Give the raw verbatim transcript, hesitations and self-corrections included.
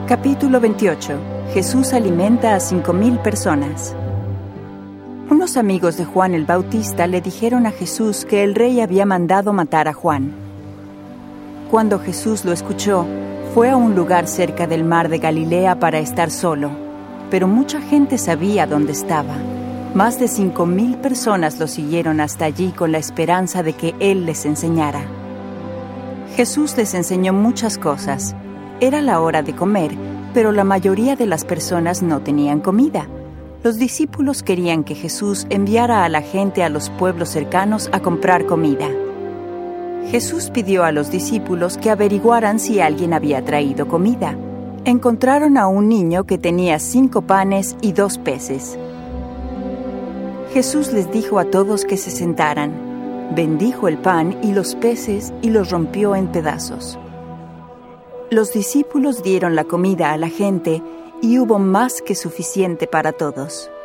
Capítulo veintiocho. Jesús alimenta a cinco mil personas. Unos amigos de Juan el Bautista le dijeron a Jesús que el rey había mandado matar a Juan. Cuando Jesús lo escuchó, fue a un lugar cerca del mar de Galilea para estar solo, pero mucha gente sabía dónde estaba. Más de cinco mil personas lo siguieron hasta allí con la esperanza de que Él les enseñara. Jesús les enseñó muchas cosas. Era la hora de comer, pero la mayoría de las personas no tenían comida. Los discípulos querían que Jesús enviara a la gente a los pueblos cercanos a comprar comida. Jesús pidió a los discípulos que averiguaran si alguien había traído comida. Encontraron a un niño que tenía cinco panes y dos peces. Jesús les dijo a todos que se sentaran. Bendijo el pan y los peces y los rompió en pedazos. Los discípulos dieron la comida a la gente y hubo más que suficiente para todos.